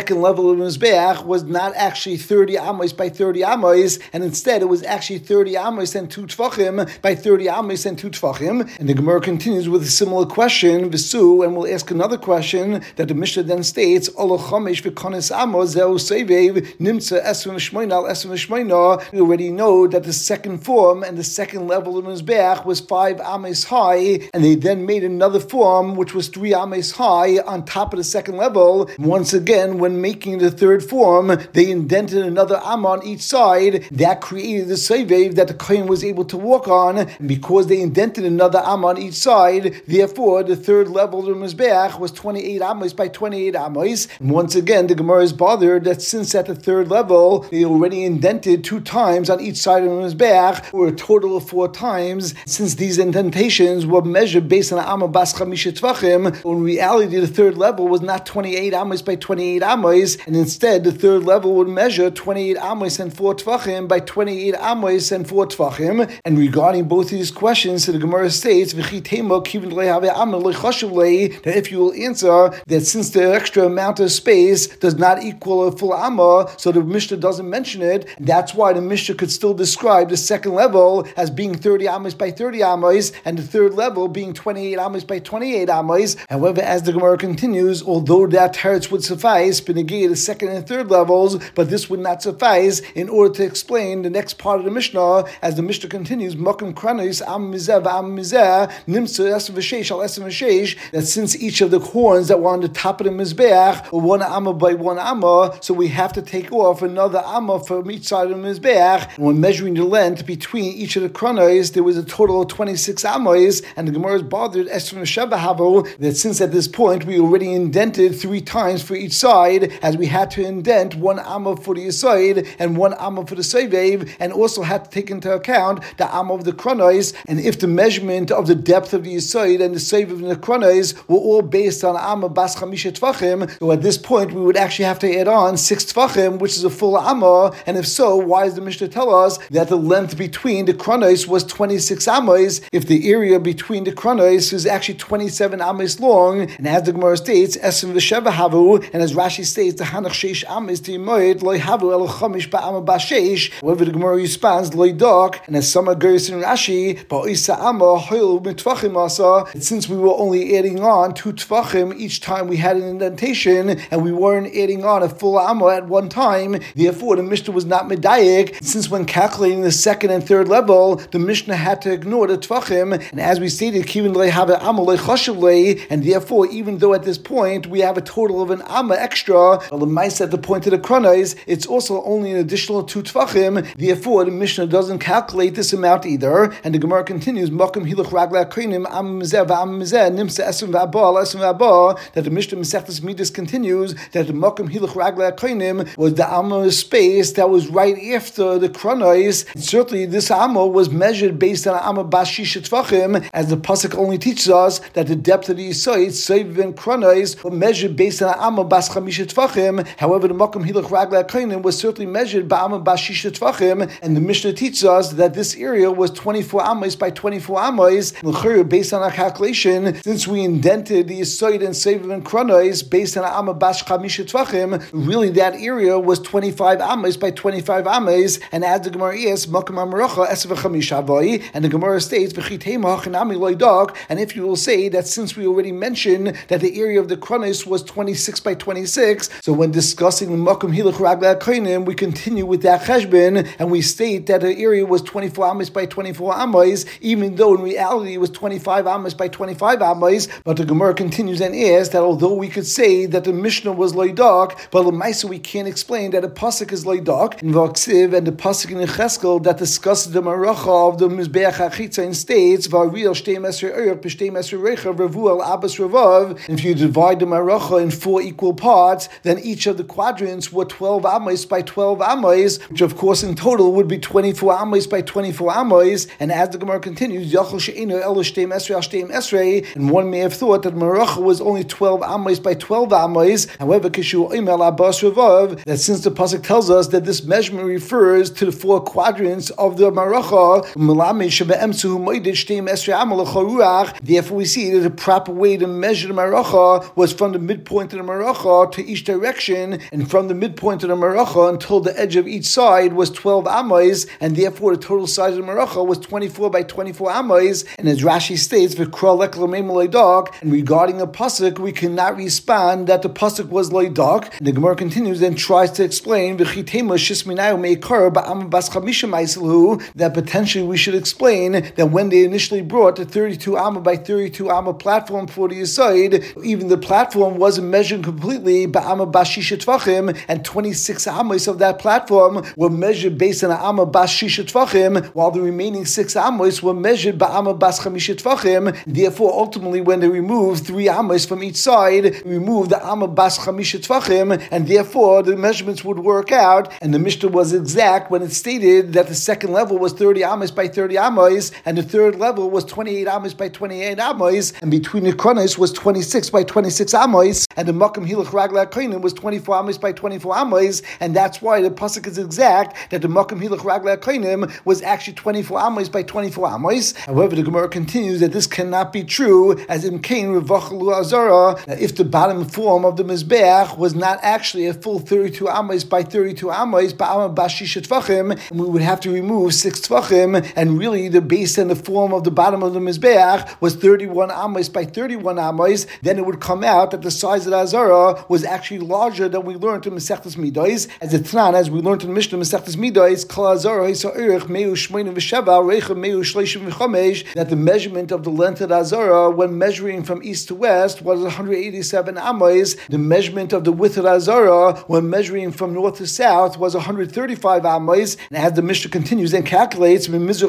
second level of the Mizbeach was not actually 30 amos by 30 amos, and instead it was actually 30 amos and 2 tfachim by 30 amos and 2 tfachim. And the Gemara continues with a similar question, Visu, and we'll ask another question that the Mishnah then states, Olo chomesh v'konis amos zeu seivev nimtza esrim v'shmoina al esrim v'shmoina. We already know that the second form and the second level of the Mizbeach was 5 amos high, and they then made another form which was 3 amos high on top of the second level. Once again, when making the third form, they indented another amma on each side. That created the seivev that the kohen was able to walk on. And because they indented another amma on each side, therefore the third level of the Mizbeach was 28 amos by 28 amos. And once again, the Gemara is bothered that since at the third level they already indented 2 times on each side of the Mizbeach, or a total of 4 times, since these indentations were measured based on amma bas chamisha tvachim, in reality the third level was not 28 amos by 28 amos, and instead the third level would measure 28 amos and 4 tvachim by 28 amos and 4 tvachim. And regarding both of these questions, the Gemara states that if you will answer that since the extra amount of space does not equal a full amma, so the Mishnah doesn't mention it, that's why the Mishnah could still describe the second level as being 30 amos by 30 amos, and the third level being 28 amos by 28 amos. However, as the Gemara continues, although that teretz would suffice, benegay the second and third levels, but this would not suffice in order to explain the next part of the Mishnah, as the Mishnah continues, Mokum Kranis Am Mizeh V'Am Mizeh Nimtzu Esem V'Sheish Al Esem V'Sheish, that since each of the horns that were on the top of the Mizbeach were 1 amma by 1 amma, so we have to take off another amma from each side of the Mizbeach. And when measuring the length between each of the Kranis, there was a total of 26 ammas, and the Gemara is bothered Esem V'Sheva Havo, that since at this point we already indented 3 times for each side, as we had to indent 1 amma for the side and 1 amma for the seivev, and also had to take into account the amma of the kronos. And if the measurement of the depth of the yisoid and the seivev and the kronos were all based on amma bas chamisha tvachim, so at this point we would actually have to add on 6 tvachim, which is a full amma. And if so, why does the Mishnah tell us that the length between the kronos was 26 ammas if the area between the kronos is actually 27 ammas long? And as the Gemara states, Esem v'Sheva Havu, and as Rashi states, the Hanach Sheish Ammas T'imoid Loi Havu El Chamish Ba'amah Ba'Sheish. However, the Gemara responds Loi Dok, and as some agrees in Rashi, Ba'Isa Amma Hoil Mitvachim Asa. Since we were only adding on 2 tvachim each time we had an indentation, and we weren't adding on a full amma at one time, therefore the Mishnah was not medayik. Since when calculating the second and third level, the Mishnah had to ignore the tvachim, and as we stated, Kivin Loi Have Amma Loi Chashav Lei, and therefore even though at this point we have a total of an amma extra, well, the mice at the point of the kronos, it's also only an additional 2 tvachim. Therefore, the Mishnah doesn't calculate this amount either. And the Gemara continues, Mokum Hilach Ragla Krinim Am Mizeh V'Am Mizeh Nimsa Esrim V'Abba Esrim V'Abba, that the Mishnah Mesechtes Midas continues that the Mokum Hilach Ragla Krinim was the amma space that was right after the kronos. And certainly this amma was measured based on amma bas shisha tvachim, as the pasuk only teaches us that the depth of the yisoid, seiv and kronos, were measured based on amma bas chamisha tvachim. However, the Mokum Hilach Ragla Kainim was certainly measured by amma bas shisha tvachim, and the Mishnah teaches us that this area was 24 ammas by 24 ammas. Based on our calculation, since we indented the yisoid and seiv and kronos based on amma bas chamisha tvachim, really that area was 25 ammas by 25 ammas. And as the Gemara is Mokum Amaracha Esav Chamisha Avoi, and the Gemara states V'chitema Hachinami Loidak, and if you will say that since we already mentioned that the area of the kronos was 26 by 26, so when discussing the Mokum Hilach Ragla Kainim, we continue with that cheshbon, and we state that the area was 24 ammas by 24 ammas, even though in reality it was 25 ammas by 25 ammas. But the Gemara continues and asks that although we could say that the Mishnah was Loidak, but the Maisa we can't explain that the pasuk is Loidak, and Vaksiv and the pasuk in Cheskel that discusses the Maracha of the Mizbeach HaChitzain states V'Ariel Shtei Mesri Eirach B'Shtei Mesri Reicha Revu Al Abbas Revav. And if you divide the Maracha in 4 equal parts, then each of the quadrants were 12 ammas by 12 ammas, which of course in total would be 24 ammas by 24 ammas. And as the Gemara continues, Yachol She'enu Elo Shtei Mesri Al Shtei Mesri, and one may have thought that Maracha was only 12 ammas by 12 ammas. However, Kishu Omer Al Abbas Revav, that since the pasuk tells us that this measurement refers to the 4 quadrants of the Maracha, therefore we see that the proper way to measure the Maracha was from the midpoint of the Maracha to each each direction, and from the midpoint of the Maracha until the edge of each side was 12 amois, and therefore the total size of the Maracha was 24 by 24 amois. And as Rashi states, and regarding the pasuk, we cannot respond that the pasuk was loidak. And the Gemara continues and tries to explain that potentially we should explain that when they initially brought the 32 amma by 32 amma platform for the Yesod, even the platform wasn't measured completely by amma bas shisha tvachim, and 26 ammas of that platform were measured based on amma bas shisha tvachim, while the remaining 6 ammas were measured by amma bas chamisha tvachim. Therefore, ultimately, when they removed 3 ammas from each side, removed the amma bas chamisha tvachim, and therefore the measurements would work out. And the Mishnah was exact when it stated that the second level was 30 ammas by 30 ammas, and the third level was 28 ammas by 28 ammas, and between the kronos was 26 by 26 ammas, and the makam hilach ragla koinim was 24 ammas by 24 ammas, and that's why the pasuk is exact that the makam hilach ragla koinim was actually 24 ammas by 24 ammas. However, the Gemara continues that this cannot be true, as in Kain Revachalu Azara, that if the bottom form of the Mizbeach was not actually a full 32 ammas by 32 ammas, by amma bas shisha tvachim, we would have to remove 6 tvachim, and really the base and the form of the bottom of the Mizbeach was 31 ammas by 31 ammas. Then it would come out that the size of the Azara was actually larger than we learned in Masechtas Midos, as it Tnan, as we learned in Mishnah Masechtas Midos, Kol Azara Ha'Sa'irich Meu Shmeinu V'Sheva Reicha Meu Shleishim V'Chomesh, that the measurement of the length of the Azara when measuring from east to west was 187 ammas. The measurement of the width of the Azara when measuring from north to south was 135 ammas. And as the Mishnah continues and calculates from east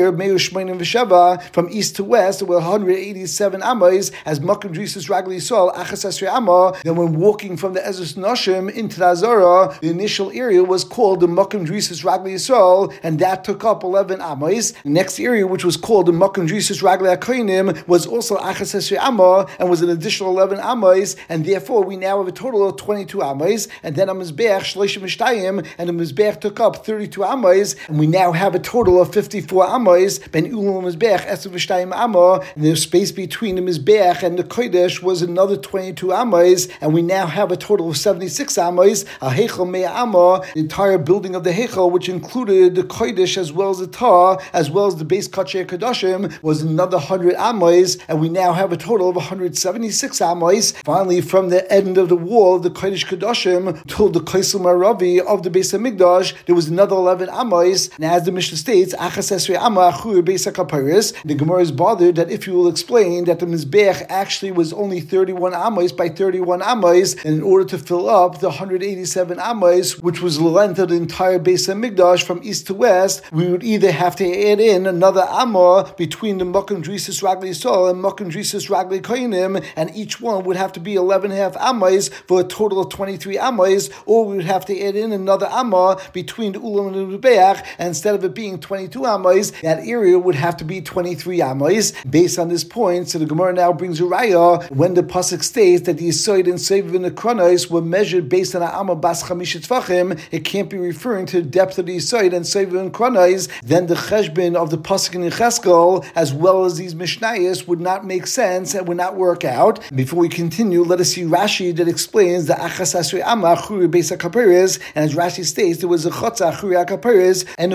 to west, it was 187 ammas, as Makam Drisus Ragli Sol Achas Esrei Amma. Then when walking from the Ezras Nashim into the Azara, the initial area was called the Makam Drisus Ragli Sol, and that took up 11 ammas. The next area, which was called the Makam Drisus Ragli Akoinim, was also Achas Esrei Amma, and was an additional 11 ammas, and therefore we now have a total of 22 ammas. And then a Mizbeach Shloshim Mishtayim, and the Mizbeach took up 32 ammas, and we now have a total of 54 ammas. Ben Ulam Mizbeach Esav Mishtayim Amma, and the space between the Mizbeach and the Kodesh was another 22 ammas, and we now have a total of 76 ammas. A Heichel Mea Amma, the entire building of the Heichel, which included the Kodesh as well as the Tar, as well as the base Kachei Kedoshim, was another 100 ammas, and we now have a total of 176 ammas. Finally, from the end of the wall of the Kodesh Kedoshim till the Kaisel Maravi of the Beis Hamikdash, there was another 11 ammas. And as the Mishnah states, Achas Esrei Amma Achur Beis HaKaparis, the Gemara is bothered that if you will explain that the Mizbeach actually was only 31 ammas by 31 ammas, and in order to fill up the 187 ammas, which was the length of the entire Beis Hamikdash from east to west, we would either have to add in another amma between the Makam Drisus Ragli Sol and Makam Drisus Ragli Koinim, and each one would have to be 11.5 ammas for a total of 23 ammas, or we would have to add in another amma between the Ulam and the Mizbeach, and instead of it being 22 ammas, that area would have to be 23 ammas. Based on this point, so the Gemara now brings a raya when the pasuk states that the Yesod and Seviv and the Kronos were measured based on an amma bas chamisha tvachim, it can't be referring to the depth of the Yesod and Seviv and Kronos. Then the cheshbon of the pasuk in Yecheskel, as well as these mishnayos, would not make sense and would not work out. Before we continue, let us see Rashi that explains the Achas Esrei Amma Achuri Beis HaKaparis, and as Rashi states, there was a Chotza Achuri HaKaparis, and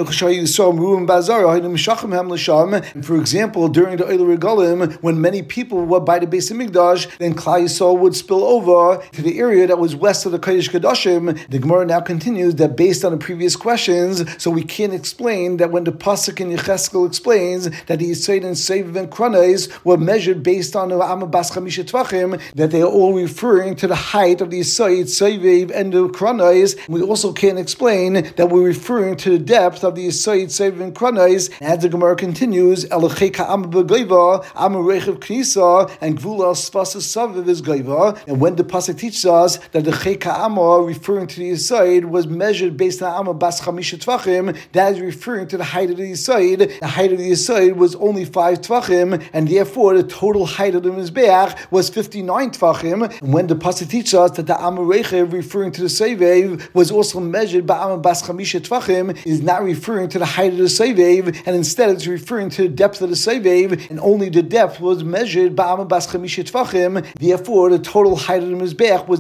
for example, during the Oil Regalim, when many people were by the Beis Hamikdash, then Klal Yisrael would spill over to the area that was west of the Kodesh Kedoshim. The Gemara now continues that based on the previous questions, so we can't explain that when the pasuk in Yecheskel explains that the Yesod and Seviv and Kronos were measured based on the Amma Bas Chamisha Tvachim, that they are all referring to the height of the Yesod, Seviv, and the Kronos. We also can't explain that we're referring to the depth of the Yesod, Seviv, and Kronos. As the Gemara continues, Elacheka Amma B'Goiva, Amma Rechav Knisa, and Gvula Sfasa Saviv is Goiva. And when the pasuk teaches us that the Cheka Amma, referring to the Yesod, was measured based on Amma Bas Chamisha Tvachim, that is referring to the height of the Yesod. The height of the Yesod was only 5 Tvachim, and therefore the total height of the Mizbeach was 59 Tvachim. And when the pasuk teaches us that the Amma Rechav, referring to the Seviv, was also measured by Amma Bas Chamisha Tvachim, is not referring to the height of the Seviv, and instead it's referring to the depth of the Seviv, and only the depth was measured by Amma Bas Chamisha Tvachim. Therefore, the total height of the Mizbeach was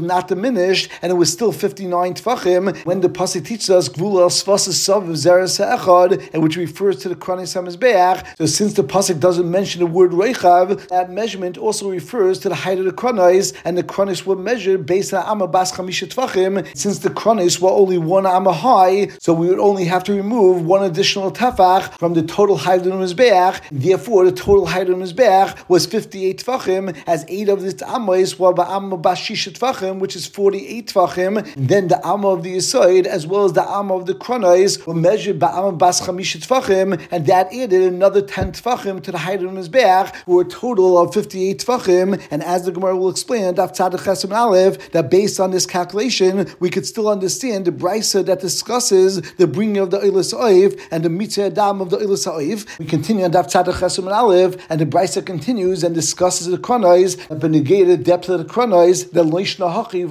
not diminished, and it was still 59 Tfachim when the pasuk teaches us Gvul Sfasa Sav Zeres Echad, and which refers to the Kronos HaMizbeach. So since the pasuk doesn't mention the word Reichav, that measurement also refers to the height of the Kronos, and the Kronos were measured based on Amma Bas Chamisha Tfachim. Since the Kronos were only 1 Amma high, so we would only have to remove 1 additional tefach from the total height of the Mizbeach. Therefore, the total height of the Mizbeach was 58 Tfachim, as 8 of its Ammas were by Amma Bas Shisha Tfachim, which is 48 Tfachim. Then the Amma of the Yesod, as well as the Amma of the Kronos, were measured by Amma Bas Chamisha Tfachim, and that added another 10 Tfachim to the height of the Mizbeach, for a total of 58 Tfachim. And as the Gemara will explain, Daf Tzaddik Chesem Aleph, that based on this calculation, we could still understand the brisa that discusses the bringing of the Eilis Oiv and the Mitzvah Adam of the Eilis Oiv. We continue on Daf Tzaddik Chesem Aleph, and the brisa continues and discusses the Kronos, and the negated depth of the Kronos, the Loishna Hachi,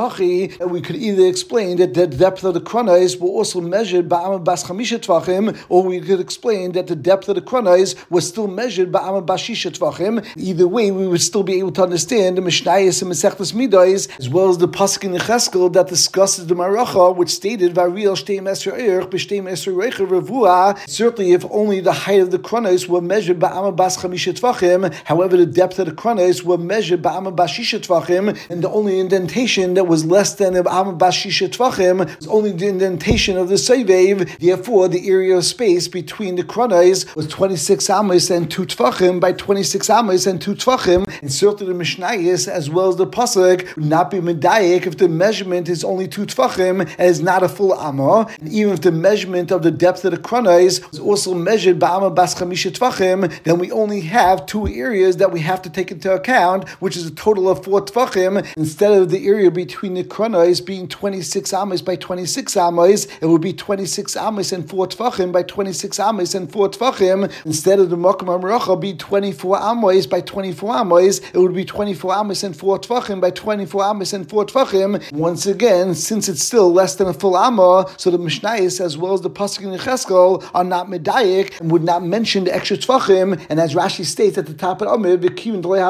and we could either explain that the depth of the Kronos were also measured by Amma Bas Chamisha Tvachim, or we could explain that the depth of the Kronos was still measured by Amma Bas Shisha Tvachim. Either way, we would still be able to understand the Mishnayos and Masechtas Midos, as well as the pasuk in Yecheskel that discusses the Maracha, which stated Variel Shteim Esrei Eich B'Shteim Esrei Reicha Revua. Certainly, if only the height of the Kronos were measured by Amma Bas Chamisha Tvachim, however, the depth of the Kronos were measured by Amma Bas Shisha Tvachim, and the only indentation that was less than Amma Bas Shisha Tvachim was only the indentation of the Sovev. Therefore, the area of space between the Kronos was 26 Amos and 2 Tvachim by 26 Amos and 2 Tvachim. And certainly the Mishnayos, as well as the pasuk, would not be medayik if the measurement is only 2 Tvachim and is not a full Amma. And even if the measurement of the depth of the Kronos was also measured by Amma Bas Chamisha Tvachim, then we only have 2 areas that we have to take into account, which is a total of 4 Tvachim. Instead of the area between the Kronos being 26 Amos by 26 Amos, it would be 26 Amos and 4 Tvachim by 26 Amos and 4 Tvachim. Instead of the Makom HaMaracha being 24 Amos by 24 Amos, it would be 24 Amos and 4 Tvachim by 24 Amos and 4 Tvachim. Once again, since it's still less than a full Amma, so the Mishnayos as well as the pasuk in Yecheskel are not medayik and would not mention the extra Tvachim. And as Rashi states at the top of Amid, the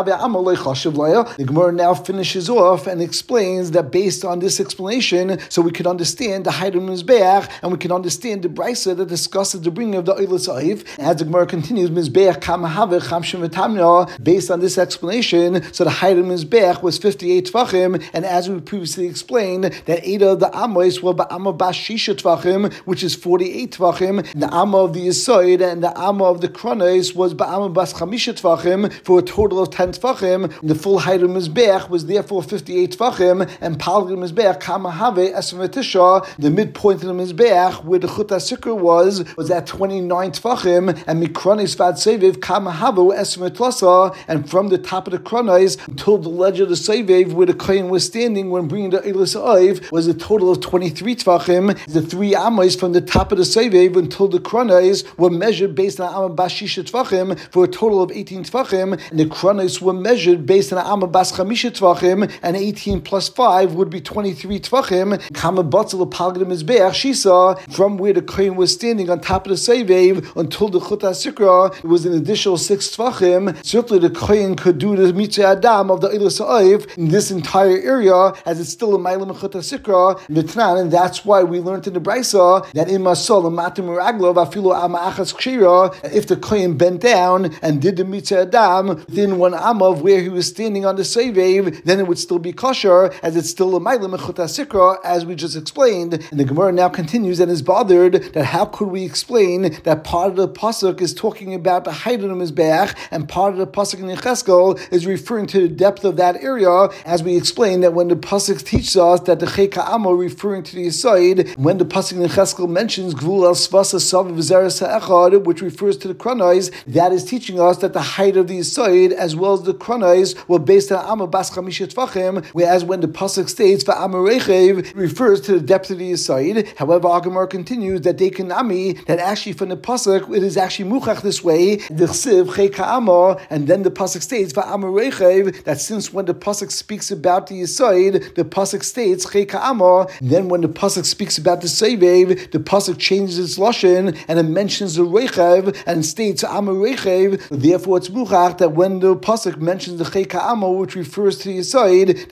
Gemara now finishes off and explains that based on this explanation, so we can understand the height of the Mizbeach, and we can understand the brisa that discusses the bringing of the Eilis Oiv. As the Gemara continues, Mizbeach Kamahave Chamshim V'Tamna. Based on this explanation, so the height of the Mizbeach was 58 Tvachim, and as we previously explained, that 8 of the Amos were by Amma Bas Shisha Tvachim, which is 48 Tvachim. The Amma of the Yesod and the Amma of the Kronos was by Amma Bas Chamisha Tvachim, for a total of 10 Tvachim. The full height of Mizbeach was therefore 58 Tvachim, and Palg Mizbeach Kamahave Esmetisha, the midpoint of the Mizbeach where the Chut HaSikra was at 29 Tvachim, and Mikronis Vad Seviv Kamahavu Esmetlasa, and from the top of the Kronos until the ledge of the Seviv where the Kohen was standing when bringing the Eilis Oiv was a total of 23 Tvachim. The 3 Amos from the top of the Seviv until the Kronos were measured based on Amma Bas Shisha Tvachim for a total of 18 Tvachim, and the Kronos were measured based on Amma Bas Chamisha Tvachim, and 18 plus 5 would be 23 Tvachim. Kama Batzel Palgadim Mizbeach Shisa, from where the Kohen was standing on top of the Seviv until the Chut HaSikra, it was an additional 6 Tvachim. Certainly the Kohen could do the Mitzvah Adam of the Eilis Oiv in this entire area, as it's still a Mailam Chut HaSikra, and that's why we learned in the Brisa that in Masol Matim Raglav Afilu Amma Achas Kshira, if the Kohen bent down and did the Mitzvah Adam within 1 Amma of where he was standing on the Seviv, then it would still be kosher, as it's still a Mailam Chut HaSikra, as we just explained. And the Gemara now continues and is bothered that how could we explain that part of the pasuk is talking about the height of the Mizbeach, and part of the pasuk in Yecheskel is referring to the depth of that area, as we explained that when the pasuk teaches us that the Cheka Amo referring to the Yesod, when the pasuk in Yecheskel mentions Gvul El Svasa Sav V'Zeres Ha'echad, which refers to the Kronos, that is teaching us that the height of the Yesod as well as the Kronos were based on Amma Bas Chamisha Tvachim, whereas when the pasuk states V'Amar Rechev, it refers to the depth of the Yesod. However, our Gemara continues that they can that actually from the pasuk it is actually muchach this way, the chsiv cheka amo, and then the pasuk states va'amar rechev, that since when the pasuk speaks about the Yesod, the pasuk states cheka amo, then when the pasuk speaks about the Sevev, the pasuk changes its lashon and it mentions the rechev and states amar rechev. Therefore, it's muchach that when the pasuk mentions the cheka amo, which refers to the Yesod,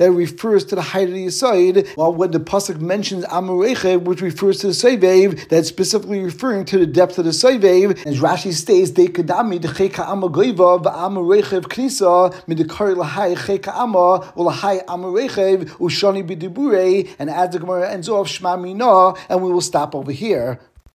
that refers to the height of the Yisoid, while when the pasuk mentions Amurechev, which refers to the Soivev, that's specifically referring to the depth of the Soivev. As Rashi states, they kadami the Cheka Amagoiva, Amurechev Knisa, Midikari Lahai Cheka Ama, or Lahai Amurechev, Ushani Bidibure, and as the Gemara ends off, Shma Mina, and we will stop over here.